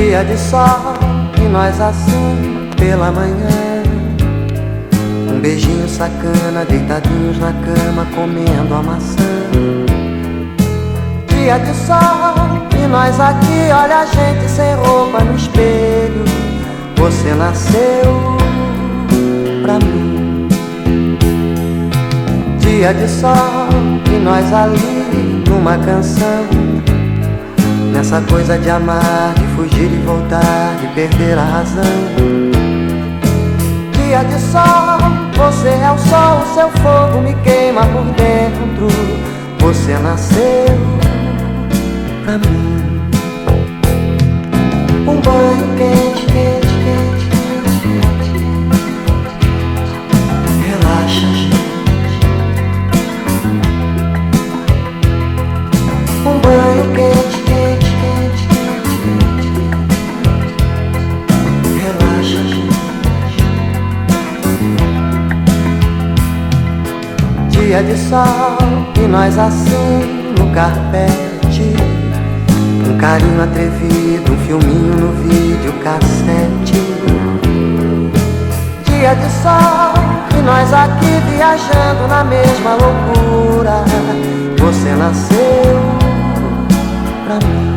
Dia de sol e nós assim pela manhã, um beijinho sacana, deitadinhos na cama comendo a maçã. Dia de sol e nós aqui, olha a gente sem roupa no espelho. Você nasceu pra mim. Dia de sol e nós ali numa canção, nessa coisa de amar, de fugir e voltar, de perder a razão. Dia de sol, você é o sol, o seu fogo me queima por dentro. Você nasceu pra mim. Um banho quente, quente, quente, quente, quente. Relaxa, gente. Um banho quente, quente, quente, quente, quente. Relaxa, gente. Dia de sol e nós assim no carpete, um carinho atrevido, um filminho no videocassete. Dia de sol e nós aqui viajando na mesma loucura. Você nasceu pra mim.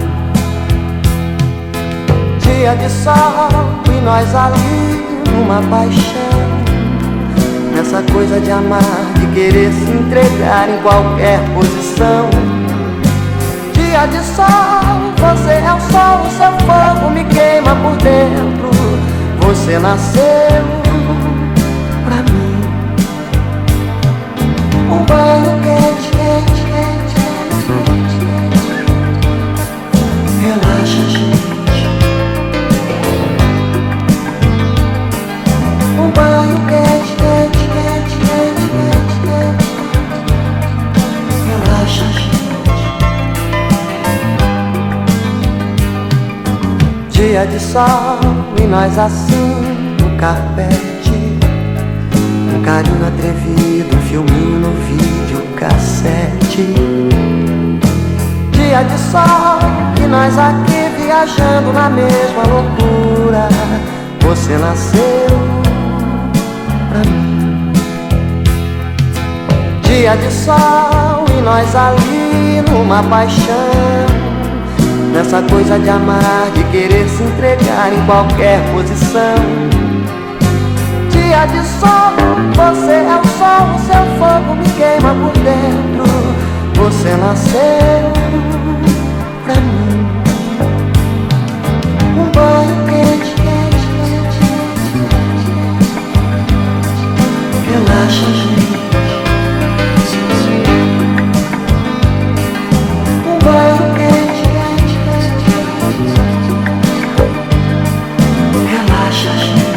Dia de sol e nós ali numa paixão, nessa coisa de amar, de querer se entregar em qualquer posição. Dia de sol, você é o sol, o seu fogo me queima por dentro. Você nasceu pra mim. Um banho quente, quente, quente, quente, quente. Relaxa, gente. Um banho quente, quente, quente, quente, quente, quente. Relaxa, gente. Dia de sol e nós assim no carpete, um carinho atrevido, um filminho no videocassete. Dia de sol e nós aqui viajando na mesma loucura. Você nasceu pra mim. Dia de sol e nós ali numa paixão, nessa coisa de amar, de querer se entregar em qualquer posição. Dia de sol, você é o sol, o seu fogo me queima por dentro. Você nasceu pra mim. Um banho quente, quente, quente, quente, quente. Relaxa, gente. Um banho quente, quente, quente, quente. Relaxa, gente.